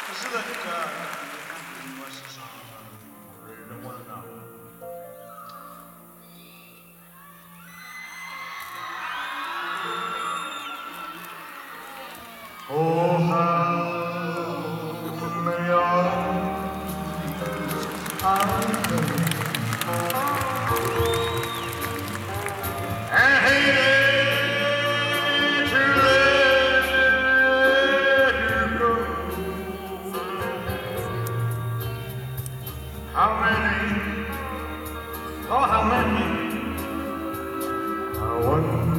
This is like West song. Really don't want to know. Oh, how many are I hated to let you go. How many? Oh, how many? I wonder.